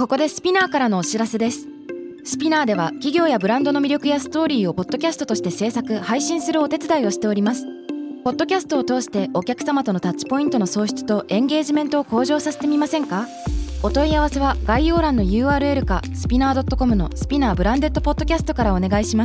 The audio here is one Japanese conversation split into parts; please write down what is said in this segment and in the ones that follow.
ここでスピナーからのお知らせです。スピナーでは企業やブランドの魅力やストーリーをポッドキャストとして制作・配信するお手伝いをしております。ポッドキャストを通してお客様とのタッチポイントの創出とエンゲージメントを向上させてみませんか？お問い合わせは概要欄の URL かスピナー .com のスピナーブランデッドポッドキャストからお願いします。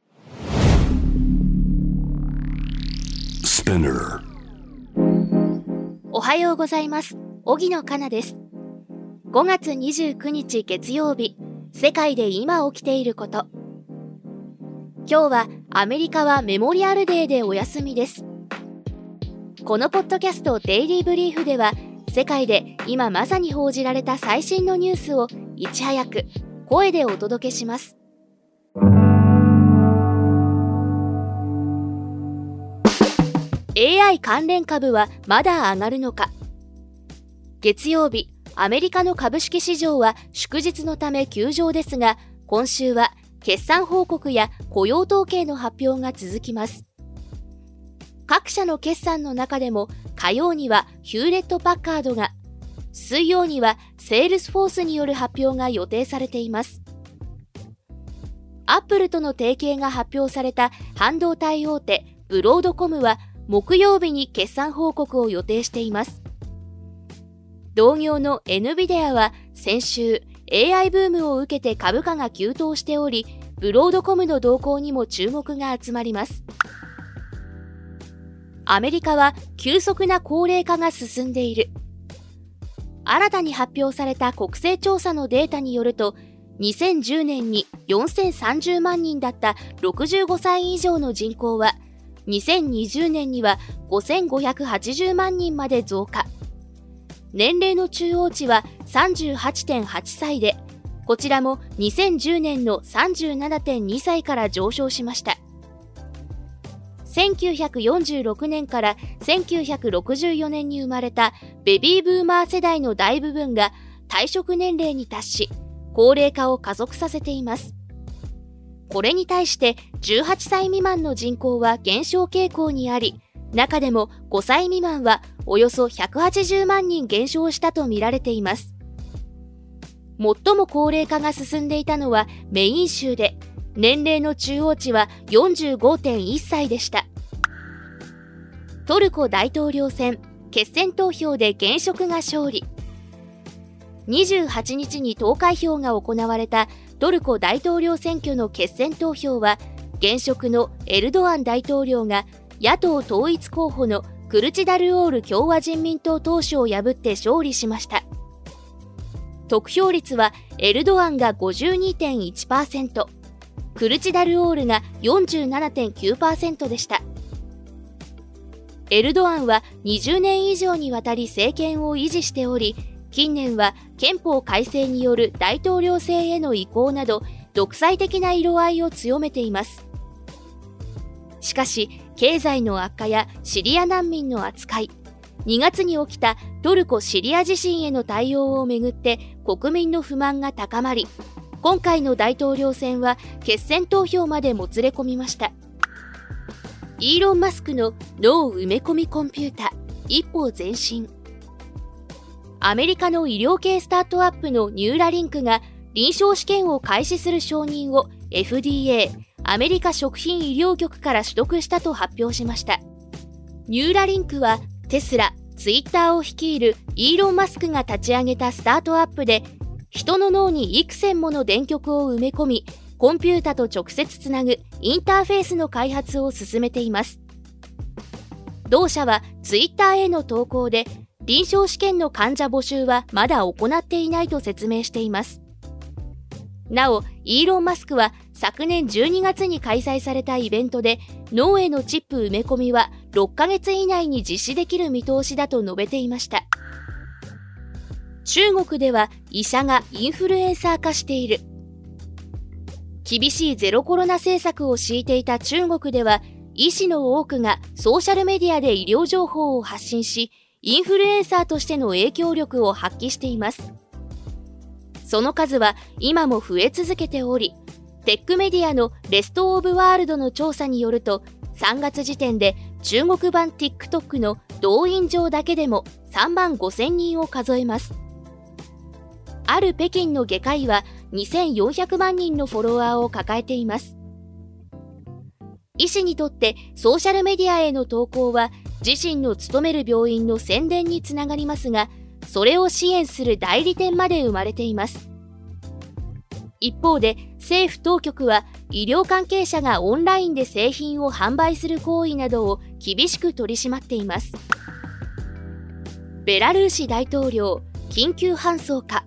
おはようございます。荻野かなです。5月29日月曜日、世界で今起きていること。今日はアメリカはメモリアルデーでお休みです。このポッドキャストデイリーブリーフでは、世界で今まさに報じられた最新のニュースをいち早く声でお届けします。AI 関連株はまだ上がるのか。月曜日、アメリカの株式市場は祝日のため休場ですが、今週は決算報告や雇用統計の発表が続きます。各社の決算の中でも、火曜にはヒューレット・パッカードが、水曜にはセールスフォースによる発表が予定されています。アップルとの提携が発表された半導体大手ブロードコムは木曜日に決算報告を予定しています。同業の NVIDIA は先週 AI ブームを受けて株価が急騰しており、ブロードコムの動向にも注目が集まります。アメリカは急速な高齢化が進んでいる。新たに発表された国勢調査のデータによると、2010年に4030万人だった65歳以上の人口は、2020年には5580万人まで増加。年齢の中央値は 38.8 歳で、こちらも2010年の 37.2 歳から上昇しました。1946年から1964年に生まれたベビーブーマー世代の大部分が退職年齢に達し、高齢化を加速させています。これに対して18歳未満の人口は減少傾向にあり、中でも5歳未満はおよそ180万人減少したとみられています。最も高齢化が進んでいたのはメイン州で、年齢の中央値は 45.1 歳でした。トルコ大統領選、決選投票で現職が勝利。28日に投開票が行われたトルコ大統領選挙の決選投票は、現職のエルドアン大統領が野党統一候補のクルチダルオール共和人民党党首を破って勝利しました。得票率はエルドアンが 52.1%、クルチダルオールが 47.9% でした。エルドアンは20年以上にわたり政権を維持しており、近年は憲法改正による大統領制への移行など独裁的な色合いを強めています。しかし、経済の悪化やシリア難民の扱い、2月に起きたトルコ・シリア地震への対応をめぐって国民の不満が高まり、今回の大統領選は決選投票までもつれ込みました。イーロン・マスクの脳埋め込みコンピュータ、一歩前進。アメリカの医療系スタートアップのニューラリンクが臨床試験を開始する承認を FDA、アメリカ食品医療局から取得したと発表しました。ニューラリンクはテスラ、ツイッターを率いるイーロン・マスクが立ち上げたスタートアップで、人の脳に幾千もの電極を埋め込み、コンピュータと直接つなぐインターフェースの開発を進めています。同社はツイッターへの投稿で、臨床試験の患者募集はまだ行っていないと説明しています。なお、イーロン・マスクは昨年12月に開催されたイベントで、脳へのチップ埋め込みは6ヶ月以内に実施できる見通しだと述べていました。中国では医者がインフルエンサー化している。厳しいゼロコロナ政策を敷いていた中国では、医師の多くがソーシャルメディアで医療情報を発信し、インフルエンサーとしての影響力を発揮しています。その数は今も増え続けており、テックメディアのレスト・オブ・ワールドの調査によると、3月時点で中国版 TikTok の動員上だけでも3万5000人を数えます。 ある北京の外科医は2400万人のフォロワーを抱えています。医師にとってソーシャルメディアへの投稿は自身の勤める病院の宣伝につながりますが、それを支援する代理店まで生まれています。一方で政府当局は医療関係者がオンラインで製品を販売する行為などを厳しく取り締まっています。ベラルーシ大統領緊急搬送か。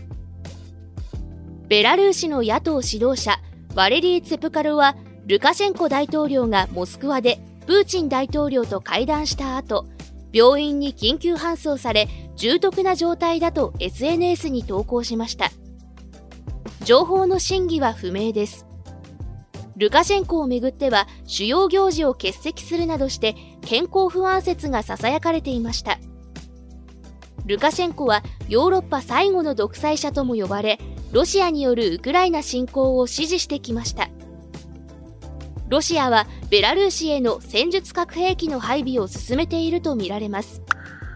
ベラルーシの野党指導者ワレリー・ツェプカルは、ルカシェンコ大統領がモスクワでプーチン大統領と会談した後、病院に緊急搬送され重篤な状態だと SNS に投稿しました。情報の真偽は不明です。ルカシェンコをめぐっては主要行事を欠席するなどして健康不安説がささやかれていました。ルカシェンコはヨーロッパ最後の独裁者とも呼ばれ、ロシアによるウクライナ侵攻を支持してきました。ロシアはベラルーシへの戦術核兵器の配備を進めているとみられます。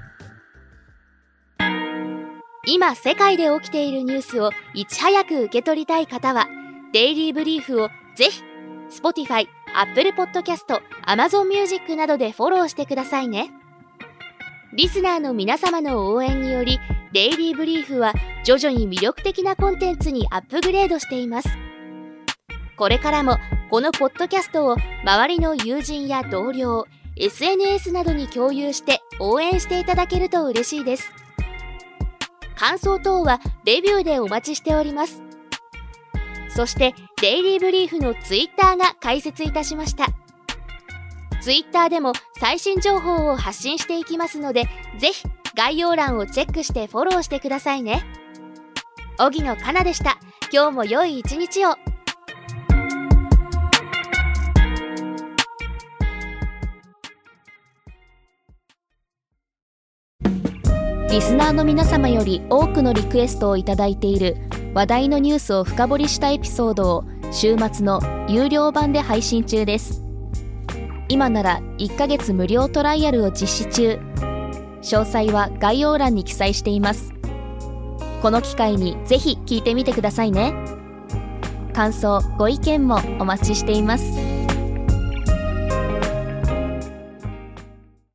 今世界で起きているニュースをいち早く受け取りたい方は、デイリーブリーフをぜひ Spotify、Apple Podcast、Amazon Music などでフォローしてくださいね。リスナーの皆様の応援により、デイリーブリーフは徐々に魅力的なコンテンツにアップグレードしています。これからもこのポッドキャストを周りの友人や同僚、SNS などに共有して応援していただけると嬉しいです。感想等はレビューでお待ちしております。そしてデイリーブリーフのツイッターが開設いたしました。ツイッターでも最新情報を発信していきますので、ぜひ概要欄をチェックしてフォローしてくださいね。荻野かなでした。今日も良い一日を。 リスナーの皆様より多くのリクエストをいただいている話題のニュースを深掘りしたエピソードを週末の有料版で配信中です。今なら1ヶ月無料トライアルを実施中。詳細は概要欄に記載しています。この機会にぜひ聞いてみてくださいね。感想、ご意見もお待ちしています。